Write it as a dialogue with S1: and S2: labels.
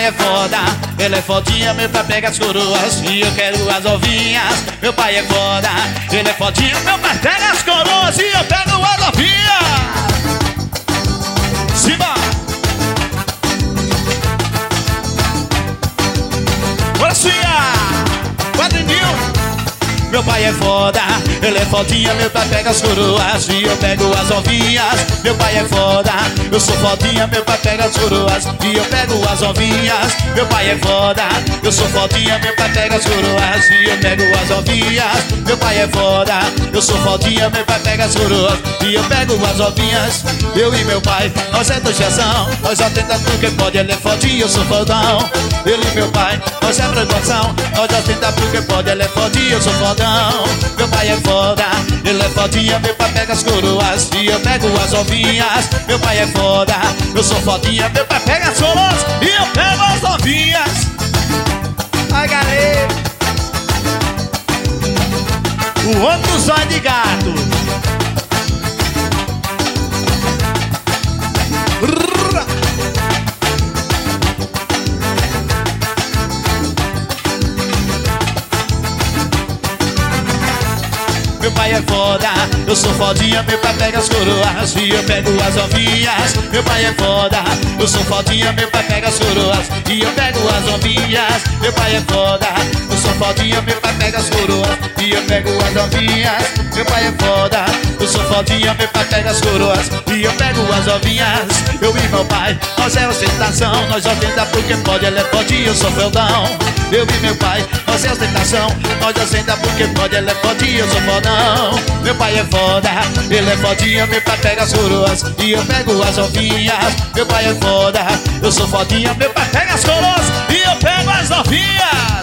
S1: pai é foda, ele é fodinha, meu pai pega as coroas e eu quero as ovinhas. Meu pai é foda, ele é fodinha, meu pai pega as coroas e eu pego as ovinhas. Simba! Bora swingar! Quadrinho! Meu pai é foda, ele é fodinha, meu pai pega as coroas e eu pego as ovinhas. Meu pai é foda, eu sou fodinha, meu pai pega as coroas e eu pego as ovinhas. Meu pai é foda, eu sou fodinha, meu pai pega as coroas e eu pego as ovinhas. Meu pai é foda, eu sou fodinha, meu pai pega as coroas e eu pego as ovinhas. Eu e meu pai, nós é dojação, nós atenta porque pode, ele é fodinha, eu sou fodão. Ele e meu pai, nós é proporção, nós atenta porque pode, ele é fodinha, eu sou fodão. Meu pai é foda, ele é fodinha, meu pai pega as coroas e eu pego as ovinhas. Meu pai é foda, eu sou fodinha, meu pai pega as coroas e eu pego as ovinhas. Ai, galera, o homem do zóio de gato. Meu pai é foda, eu sou fodinha, meu pai pega as coroas e eu pego as ovinhas. Meu pai é foda, eu sou fodinha, meu pai pega as coroas e eu pego as ovinhas. Meu pai é foda, eu sou fodinha, meu pai pega as coroas e eu pego as ovinhas. Meu pai é foda, eu sou fodinha, meu pai pega as coroas e eu pego as ovinhas. Eu e meu pai, nós é ostentação, nós ostenta porque pode, ele é fodinha, eu sou feudão. Eu e meu pai, nós é ostentação, nós ostenta porque pode, ele é fodinha, eu sou fodão. Meu pai é foda, ele é fodinha, meu pai pega as coroas e eu pego as ovinhas. Meu pai é foda, eu sou fodinha, meu pai pega as coroas e eu pego as ovinhas.